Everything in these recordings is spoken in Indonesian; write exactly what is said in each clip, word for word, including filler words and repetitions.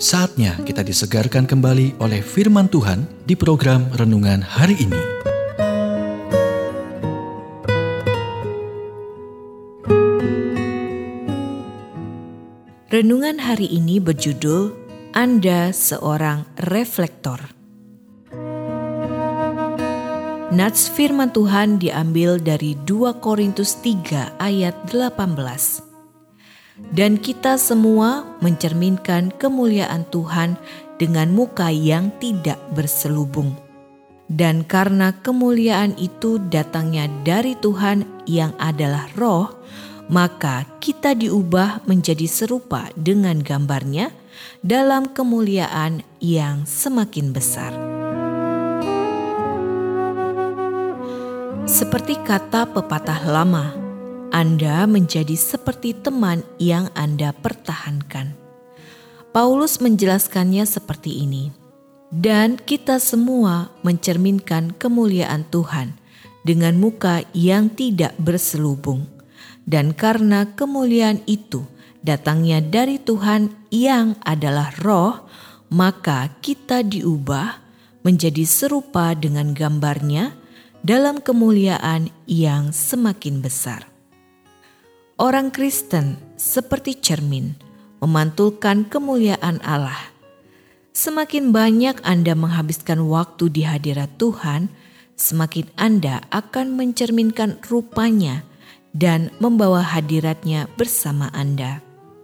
Saatnya kita disegarkan kembali oleh firman Tuhan di program Renungan Hari Ini. Renungan hari ini berjudul Anda Seorang Reflektor. Nats firman Tuhan diambil dari dua Korintus tiga ayat delapan belas. Dan kita semua mencerminkan kemuliaan Tuhan dengan muka yang tidak berselubung. Dan karena kemuliaan itu datangnya dari Tuhan yang adalah Roh, maka kita diubah menjadi serupa dengan gambarnya dalam kemuliaan yang semakin besar. Seperti kata pepatah lama, Anda menjadi seperti teman yang Anda pertahankan. Paulus menjelaskannya seperti ini. Dan kita semua mencerminkan kemuliaan Tuhan dengan muka yang tidak berselubung. Dan karena kemuliaan itu datangnya dari Tuhan yang adalah Roh, maka kita diubah menjadi serupa dengan gambarnya dalam kemuliaan yang semakin besar. Orang Kristen seperti cermin memantulkan kemuliaan Allah. Semakin banyak Anda menghabiskan waktu di hadirat Tuhan, semakin Anda akan mencerminkan rupanya dan membawa hadiratnya bersama Anda.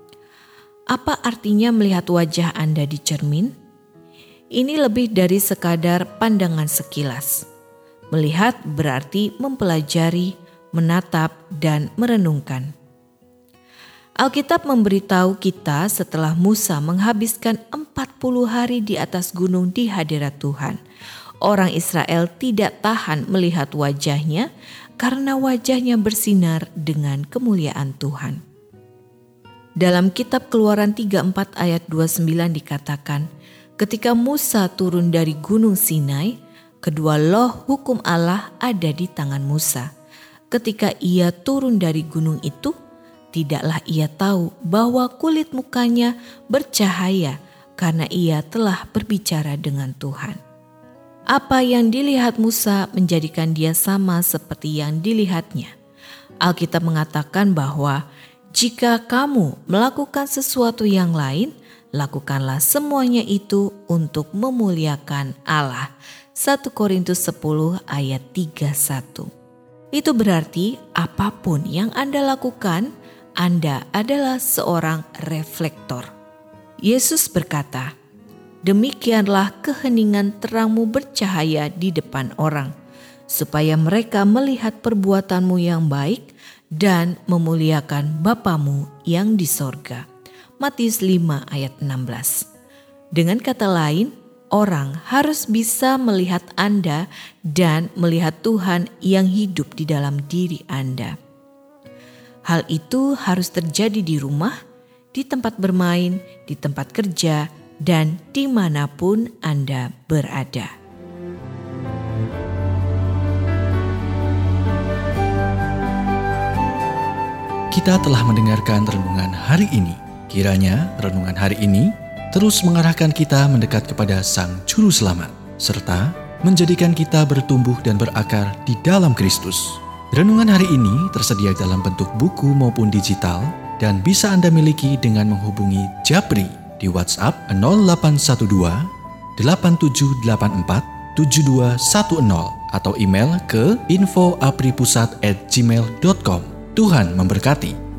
Apa artinya melihat wajah Anda di cermin? Ini lebih dari sekadar pandangan sekilas. Melihat berarti mempelajari, menatap, dan merenungkan. Alkitab memberitahu kita setelah Musa menghabiskan empat puluh hari di atas gunung di hadirat Tuhan. Orang Israel tidak tahan melihat wajahnya karena wajahnya bersinar dengan kemuliaan Tuhan. Dalam kitab Keluaran tiga puluh empat ayat dua puluh sembilan dikatakan, ketika Musa turun dari gunung Sinai, kedua loh hukum Allah ada di tangan Musa. Ketika ia turun dari gunung itu, tidaklah ia tahu bahwa kulit mukanya bercahaya karena ia telah berbicara dengan Tuhan. Apa yang dilihat Musa menjadikan dia sama seperti yang dilihatnya. Alkitab mengatakan bahwa jika kamu melakukan sesuatu yang lain, lakukanlah semuanya itu untuk memuliakan Allah. satu Korintus sepuluh ayat tiga puluh satu. Itu berarti apapun yang Anda lakukan, Anda adalah seorang reflektor. Yesus berkata, demikianlah keheningan terangmu bercahaya di depan orang, supaya mereka melihat perbuatanmu yang baik dan memuliakan Bapamu yang di sorga. Matius lima ayat enam belas. Dengan kata lain, orang harus bisa melihat Anda dan melihat Tuhan yang hidup di dalam diri Anda. Hal itu harus terjadi di rumah, di tempat bermain, di tempat kerja, dan dimanapun Anda berada. Kita telah mendengarkan renungan hari ini. Kiranya renungan hari ini terus mengarahkan kita mendekat kepada Sang Juru Selamat, serta menjadikan kita bertumbuh dan berakar di dalam Kristus. Renungan hari ini tersedia dalam bentuk buku maupun digital dan bisa Anda miliki dengan menghubungi Japri di WhatsApp nol delapan satu dua delapan tujuh delapan empat tujuh dua satu nol atau email ke info apripusat at gmail dot com. Tuhan memberkati.